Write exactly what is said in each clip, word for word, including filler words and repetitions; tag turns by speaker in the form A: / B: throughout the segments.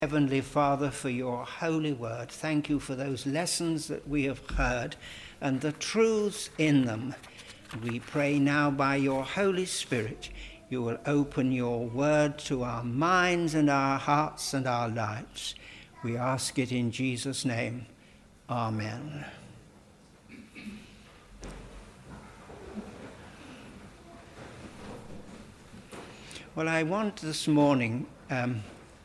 A: Heavenly Father, for your holy word. Thank you for those lessons that we have heard and the truths in them. We pray now by your Holy Spirit, you will open your word to our minds and our hearts and our lives. We ask it in Jesus' name. Amen. Well, I want this morning um,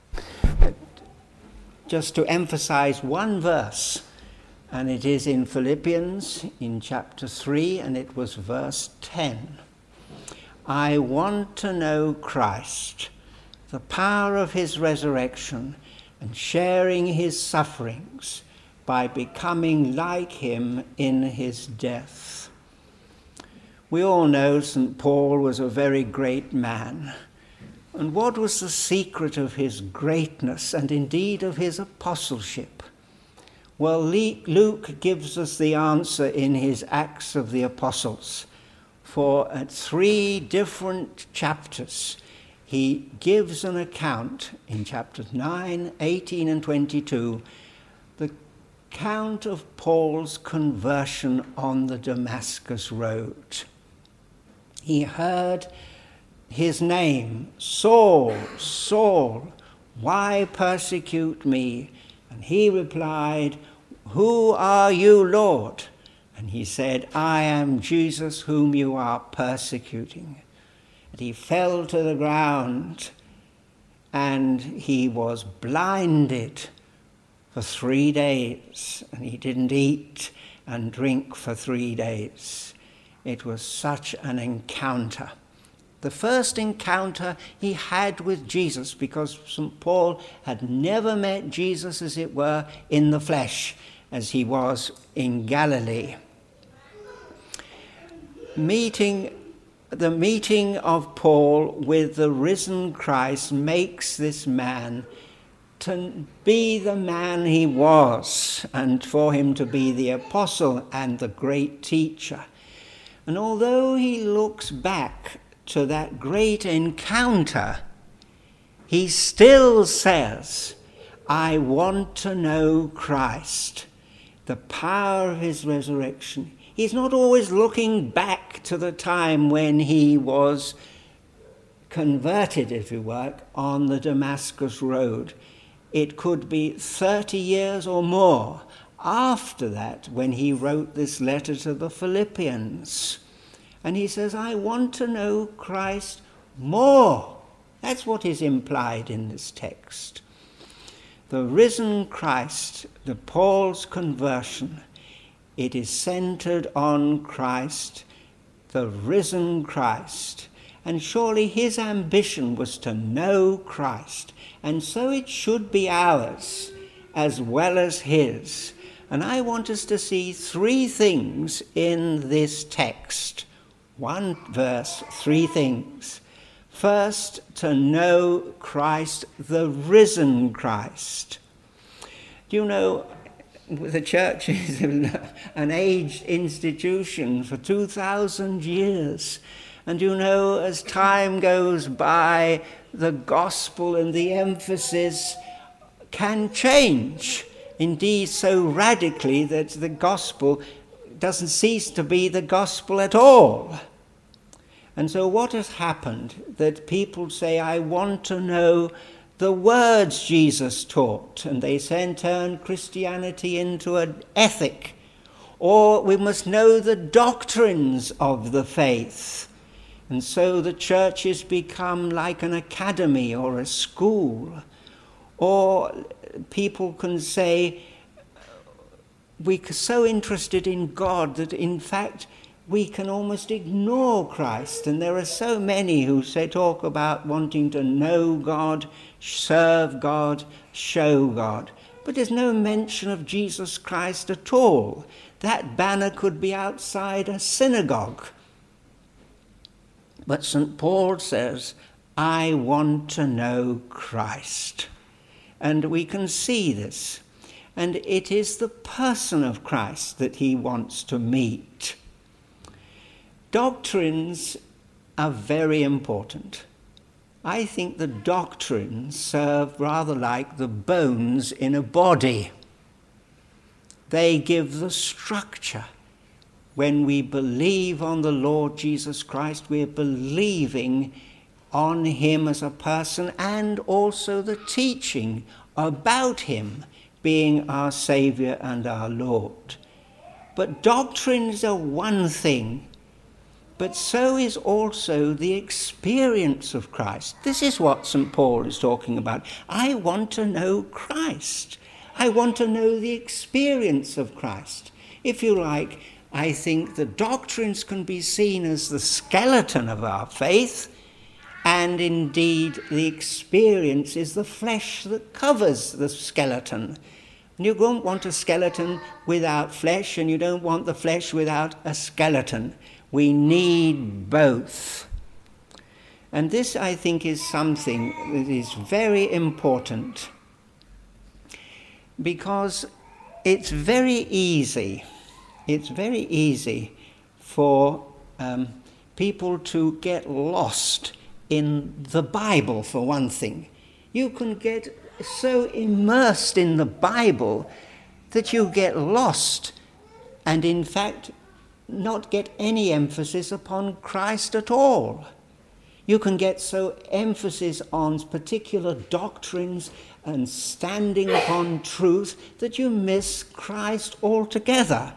A: just to emphasize one verse, and it is in Philippians in chapter three, and it was verse ten. I want to know Christ, the power of his resurrection, and sharing his sufferings by becoming like him in his death. We all know Saint Paul was a very great man. And what was the secret of his greatness and indeed of his apostleship? Well, Luke gives us the answer in his Acts of the Apostles. For at three different chapters, he gives an account in chapters nine, eighteen, and twenty-two, the account of Paul's conversion on the Damascus road. He heard his name, Saul, Saul, why persecute me? And he replied, who are you, Lord? And he said, I am Jesus whom you are persecuting. And he fell to the ground and he was blinded for three days. And he didn't eat and drink for three days. It was such an encounter. The first encounter he had with Jesus, because Saint Paul had never met Jesus, as it were, in the flesh, as he was in Galilee. Meeting, the meeting of Paul with the risen Christ makes this man to be the man he was, and for him to be the apostle and the great teacher. And although he looks back to that great encounter, he still says, I want to know Christ, the power of his resurrection. He's not always looking back to the time when he was converted, if you like, on the Damascus road. It could be thirty years or more after that when he wrote this letter to the Philippians. And he says, I want to know Christ more. That's what is implied in this text. The risen Christ, the Paul's conversion, it is centered on Christ, the risen Christ. And surely his ambition was to know Christ. And so it should be ours as well as his. And I want us to see three things in this text. One verse, three things. First, to know Christ, the risen Christ. Do you know, the church is an aged institution for two thousand years. And you know, as time goes by, the gospel and the emphasis can change. Indeed, so radically that the gospel doesn't cease to be the gospel at all. And so what has happened? That people say, I want to know the words Jesus taught, and they then turn Christianity into an ethic. Or we must know the doctrines of the faith. And so the church has become like an academy or a school. Or people can say, we're so interested in God that in fact we can almost ignore Christ. And there are so many who say, talk about wanting to know God, serve God, show God. But there's no mention of Jesus Christ at all. That banner could be outside a synagogue. But Saint Paul says, I want to know Christ. And we can see this. And it is the person of Christ that he wants to meet. Doctrines are very important. I think the doctrines serve rather like the bones in a body. They give the structure. When we believe on the Lord Jesus Christ, we're believing on him as a person and also the teaching about him being our Saviour and our Lord. But doctrines are one thing, but so is also the experience of Christ. This is what Saint Paul is talking about. I want to know Christ. I want to know the experience of Christ. If you like, I think the doctrines can be seen as the skeleton of our faith, and indeed the experience is the flesh that covers the skeleton. You don't want a skeleton without flesh, and you don't want the flesh without a skeleton. We need both. And this, I think, is something that is very important, because it's very easy, it's very easy for um, people to get lost in the Bible, for one thing. You can get so immersed in the Bible that you get lost and, in fact, not get any emphasis upon Christ at all. You can get so emphasis on particular doctrines and standing upon truth that you miss Christ altogether.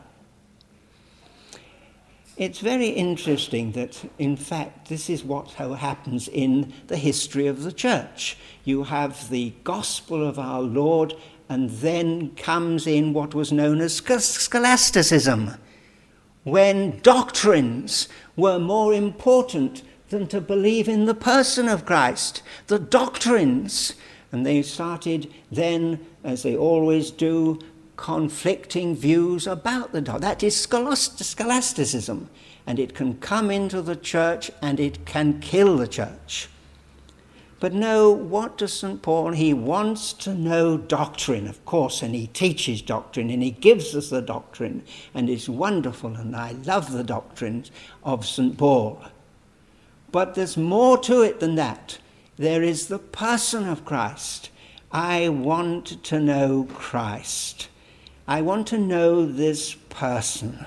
A: It's very interesting that, in fact, this is what happens in the history of the church. You have the gospel of our Lord, and then comes in what was known as scholasticism, when doctrines were more important than to believe in the person of Christ. The doctrines, and they started then, as they always do, conflicting views about the doctrine. That is scholasticism, and it can come into the church and it can kill the church. But no, what does Saint Paul? He wants to know doctrine, of course, and he teaches doctrine, and he gives us the doctrine, and it's wonderful, and I love the doctrines of Saint Paul. But there's more to it than that. There is the person of Christ. I want to know Christ. I want to know this person.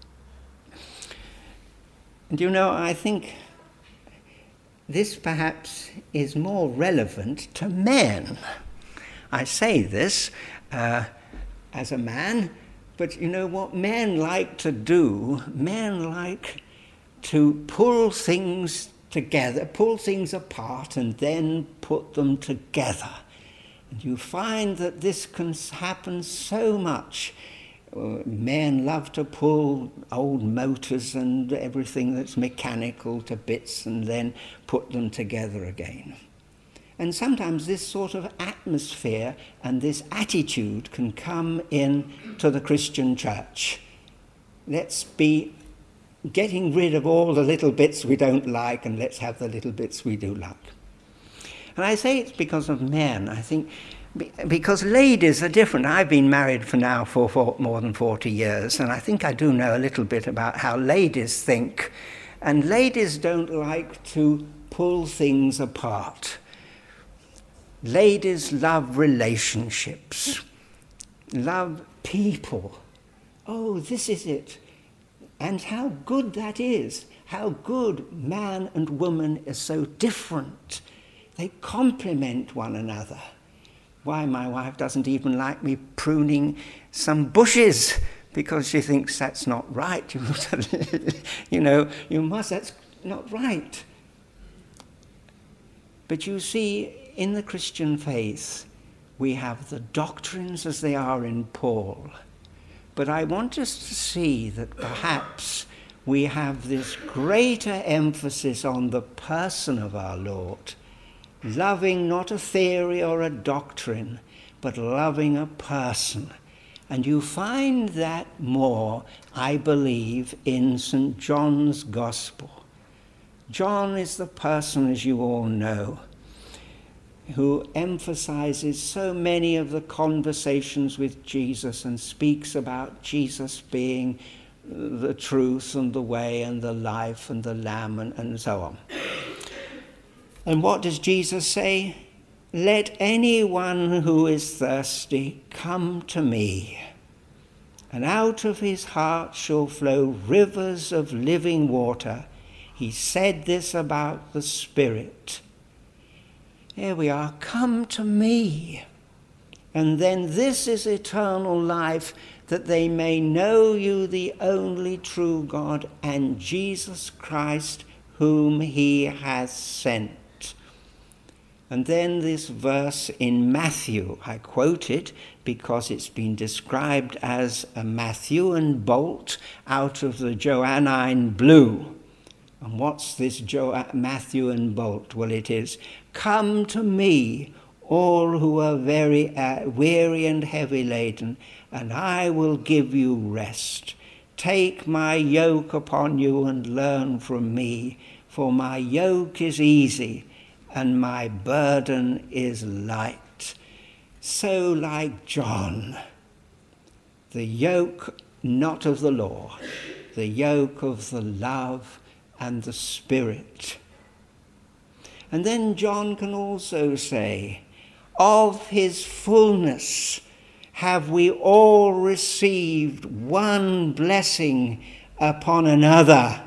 A: And you know, I think this perhaps is more relevant to men. I say this uh, as a man, but you know what men like to do? Men like to pull things together, pull things apart and then put them together. And you find that this can happen so much. Uh, men love to pull old motors and everything that's mechanical to bits and then put them together again. And sometimes this sort of atmosphere and this attitude can come in to the Christian church. Let's be getting rid of all the little bits we don't like, and let's have the little bits we do like. And I say it's because of men. I think because ladies are different. I've been married for now for, for more than forty years, and I think I do know a little bit about how ladies think. And ladies don't like to pull things apart. Ladies love relationships, love people. Oh, this is it. And how good that is. How good man and woman are so different. They complement one another. Why, my wife doesn't even like me pruning some bushes because she thinks that's not right. You, you know, you must, that's not right. But you see, in the Christian faith, we have the doctrines as they are in Paul. But I want us to see that perhaps we have this greater emphasis on the person of our Lord, loving not a theory or a doctrine, but loving a person. And you find that more, I believe, in Saint John's Gospel. John is the person, as you all know, who emphasizes so many of the conversations with Jesus and speaks about Jesus being the truth and the way and the life and the Lamb and, and so on. And what does Jesus say? Let anyone who is thirsty come to me, and out of his heart shall flow rivers of living water. He said this about the Spirit. Here we are, come to me. And then this is eternal life, that they may know you, the only true God, and Jesus Christ, whom he has sent. And then this verse in Matthew, I quote it because it's been described as a Matthewan bolt out of the Johannine blue. And what's this jo- Matthewan bolt? Well, it is, come to me, all who are very uh, weary and heavy laden, and I will give you rest. Take my yoke upon you and learn from me, for my yoke is easy and my burden is light. So like John, the yoke not of the law, the yoke of the love and the Spirit. And then John can also say, of his fullness have we all received one blessing upon another.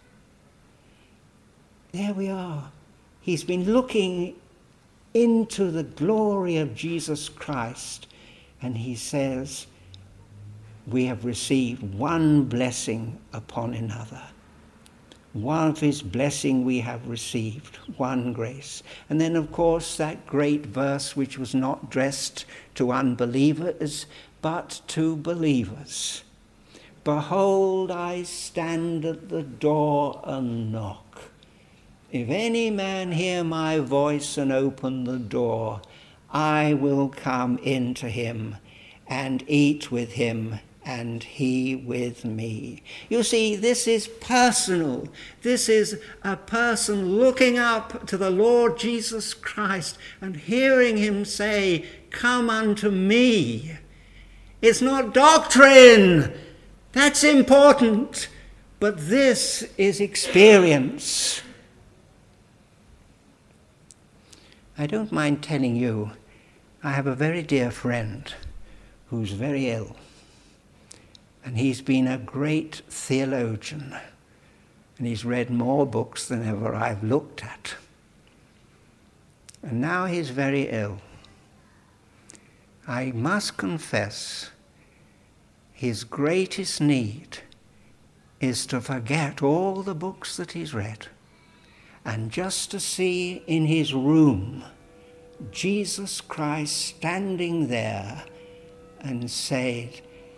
A: There we are. He's been looking into the glory of Jesus Christ, and he says, we have received one blessing upon another. One of his blessing we have received, one grace. And then, of course, that great verse which was not addressed to unbelievers, but to believers. Behold, I stand at the door and knock. If any man hear my voice and open the door, I will come into him and eat with him, and he with me. You see, this is personal. This is a person looking up to the Lord Jesus Christ and hearing him say, come unto me. It's not doctrine. That's important. But this is experience. I don't mind telling you, I have a very dear friend who's very ill. And he's been a great theologian. And he's read more books than ever I've looked at. And now he's very ill. I must confess, his greatest need is to forget all the books that he's read, and just to see in his room Jesus Christ standing there and say,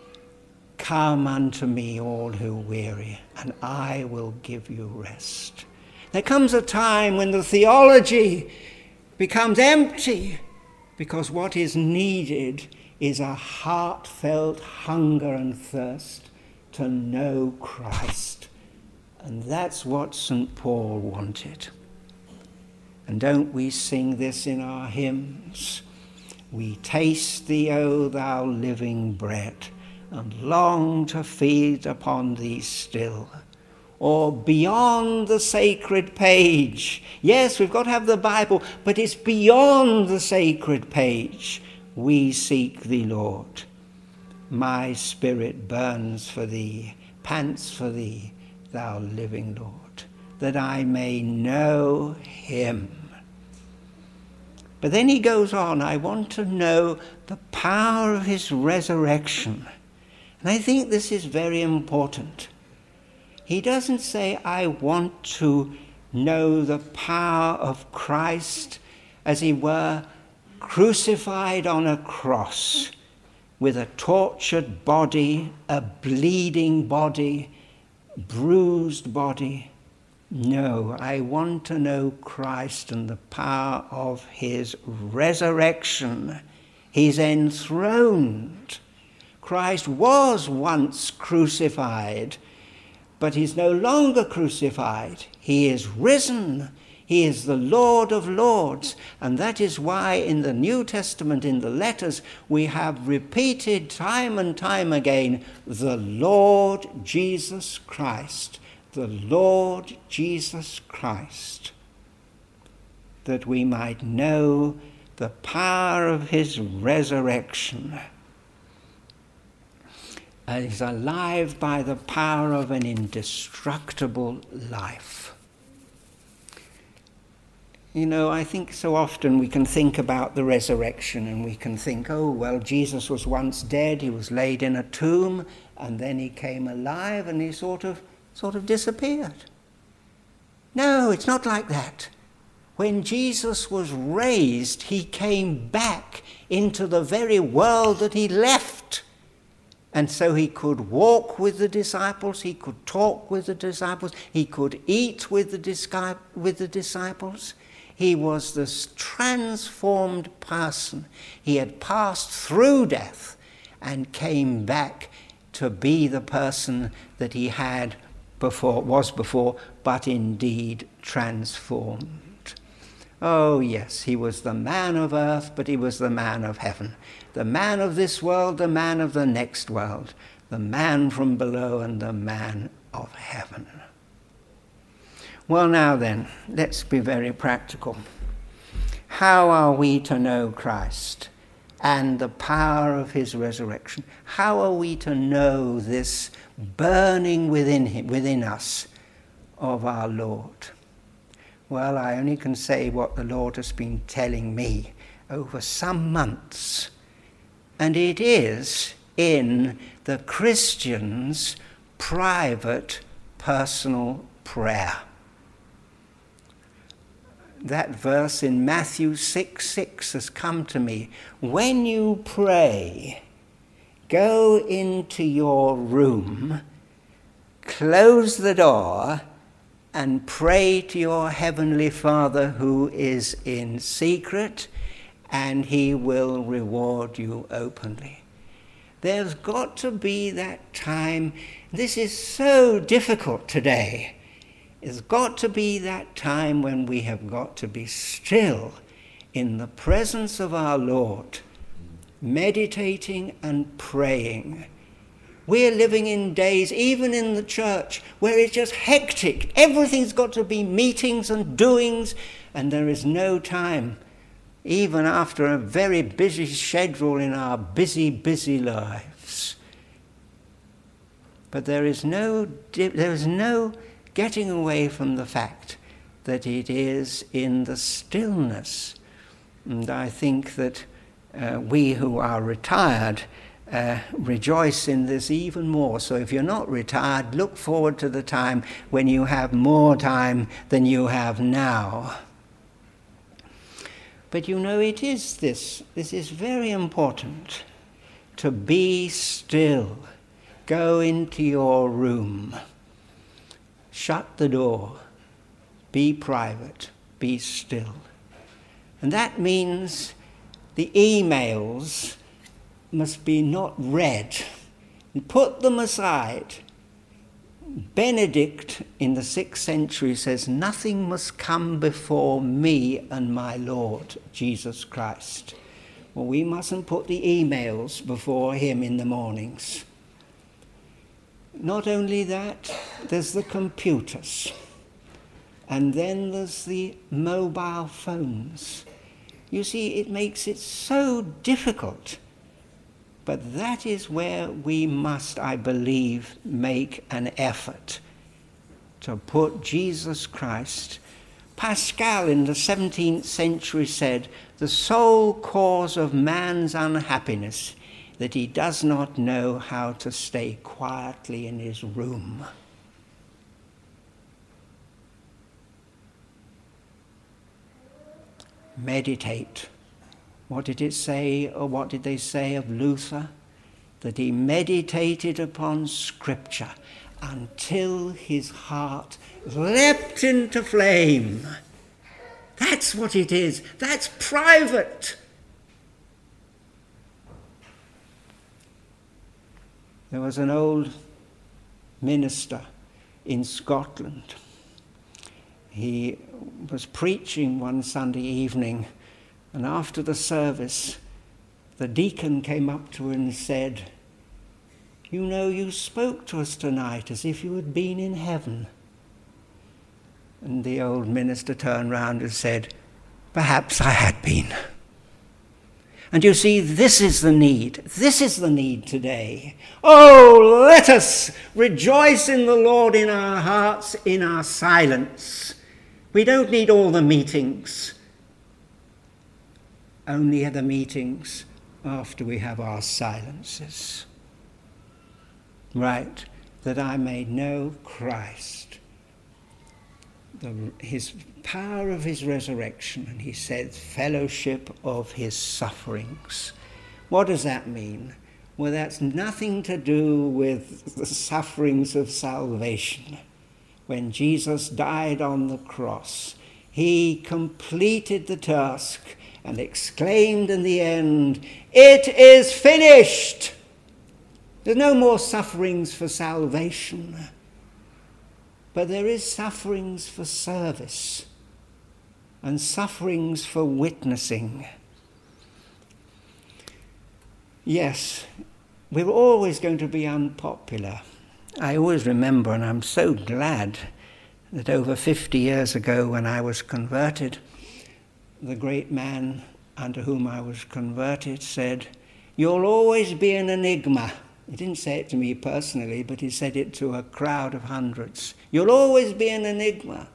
A: come unto me, all who weary, and I will give you rest. There comes a time when the theology becomes empty, because what is needed is a heartfelt hunger and thirst to know Christ. And that's what Saint Paul wanted. And don't we sing this in our hymns? We taste thee, O thou living bread, and long to feed upon thee still. Or beyond the sacred page. Yes, we've got to have the Bible, but it's beyond the sacred page. We seek thee, Lord. My spirit burns for thee, pants for thee, thou living Lord, that I may know him. But then he goes on, I want to know the power of his resurrection. And I think this is very important. He doesn't say, I want to know the power of Christ, as he were, crucified on a cross, with a tortured body, a bleeding body, bruised body. No, I want to know Christ and the power of his resurrection. He's enthroned. Christ was once crucified, but he's no longer crucified. He is risen. He is the Lord of Lords. And that is why in the New Testament, in the letters, we have repeated time and time again, the Lord Jesus Christ. The Lord Jesus Christ. that we might know the power of his resurrection. And is alive by the power of an indestructible life. You know, I think so often we can think about the resurrection and we can think, oh, well, Jesus was once dead, he was laid in a tomb, and then he came alive and he sort of, sort of disappeared. No, it's not like that. When Jesus was raised, he came back into the very world that he left. And so he could walk with the disciples, he could talk with the disciples, he could eat with the, disci- with the disciples. He was this transformed person. He had passed through death and came back to be the person that he had before, was before, but indeed transformed. Oh yes, he was the man of earth, but he was the man of heaven. The man of this world, the man of the next world. The man from below and the man of heaven. Well, now then, let's be very practical. How are we to know Christ and the power of his resurrection? How are we to know this burning within him, within us of our Lord? Well, I only can say what the Lord has been telling me over some months. And it is in the Christian's private, personal prayer. That verse in Matthew six six has come to me. When you pray, go into your room, close the door, and pray to your heavenly Father who is in secret, and he will reward you openly. There's got to be that time. This is so difficult today. There's got to be that time when we have got to be still in the presence of our Lord, meditating and praying. We're living in days, even in the church, where it's just hectic. Everything's got to be meetings and doings, and there is no time, even after a very busy schedule in our busy, busy lives. But there is no, there is no getting away from the fact that it is in the stillness. And I think that uh, we who are retired uh, rejoice in this even more. So if you're not retired, look forward to the time when you have more time than you have now. But you know, it is this, this is very important, to be still. Go into your room. Shut the door, be private, be still. And that means the emails must be not read. And put them aside. Benedict in the sixth century says, nothing must come before me and my Lord, Jesus Christ. Well, we mustn't put the emails before him in the mornings. Not only that, there's the computers, and then there's the mobile phones. You see, it makes it so difficult, but that is where we must, I believe, make an effort to put Jesus Christ. Pascal in the seventeenth century said, the sole cause of man's unhappiness that he does not know how to stay quietly in his room. Meditate. What did it say, or what did they say of Luther? That he meditated upon Scripture until his heart leapt into flame. That's what it is. That's private. There was an old minister in Scotland. He was preaching one Sunday evening, and after the service, the deacon came up to him and said, you know, you spoke to us tonight as if you had been in heaven. And the old minister turned round and said, Perhaps I had been. And you see, this is the need. This is the need today. Oh, let us rejoice in the Lord in our hearts, in our silence. We don't need all the meetings. Only the meetings after we have our silences. Right, that I may know Christ, the, his power of his resurrection, and he said fellowship of his sufferings. What does that mean? Well, that's nothing to do with the sufferings of salvation. When Jesus died on the cross, he completed the task and exclaimed in the end, "It is finished!" There's no more sufferings for salvation, but there is sufferings for service and sufferings for witnessing. Yes, we're always going to be unpopular. I always remember, and I'm so glad that over fifty years ago when I was converted, the great man under whom I was converted said, "You'll always be an enigma." He didn't say it to me personally, but he said it to a crowd of hundreds. "You'll always be an enigma."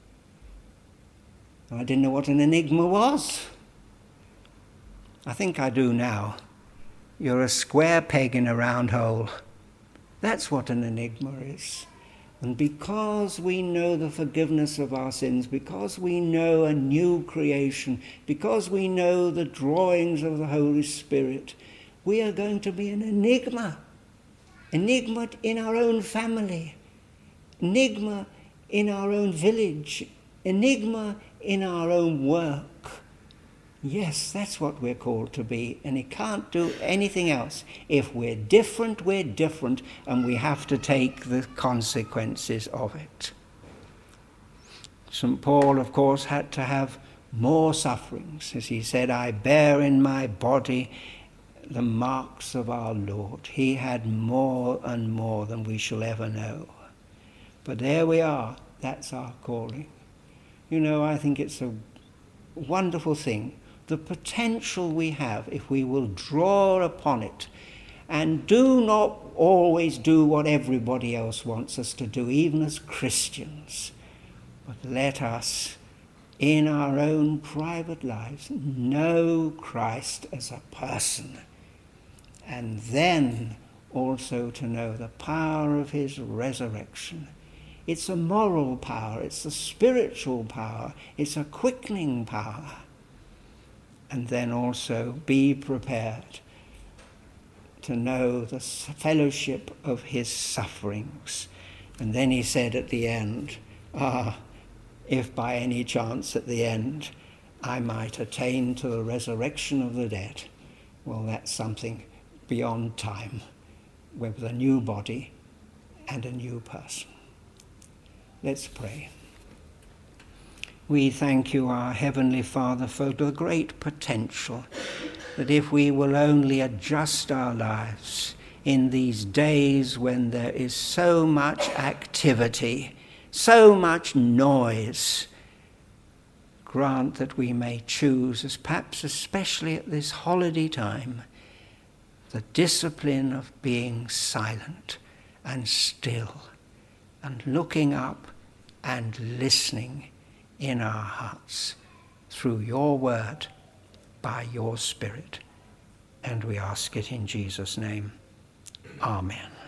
A: I didn't know what an enigma was. I think I do now. You're a square peg in a round hole. That's what an enigma is. And because we know the forgiveness of our sins, because we know a new creation, because we know the drawings of the Holy Spirit, we are going to be an enigma. Enigma in our own family. Enigma in our own village. Enigma in our own work. Yes, that's what we're called to be, and it can't do anything else. If we're different, we're different, and we have to take the consequences of it. Saint Paul, of course, had to have more sufferings. As he said, "I bear in my body the marks of our Lord." He had more and more than we shall ever know. But there we are. That's our calling. You know, I think it's a wonderful thing, the potential we have if we will draw upon it and do not always do what everybody else wants us to do, even as Christians, but let us, in our own private lives, know Christ as a person, and then also to know the power of his resurrection. It's a moral power, it's a spiritual power, it's a quickening power. And then also be prepared to know the fellowship of his sufferings. And then he said at the end, ah, if by any chance at the end I might attain to the resurrection of the dead, well, that's something beyond time, with a new body and a new person. Let's pray. We thank you, our Heavenly Father, for the great potential that if we will only adjust our lives in these days when there is so much activity, so much noise, grant that we may choose, as perhaps especially at this holiday time, the discipline of being silent and still and looking up and listening in our hearts through your word, by your Spirit. And we ask it in Jesus' name. Amen.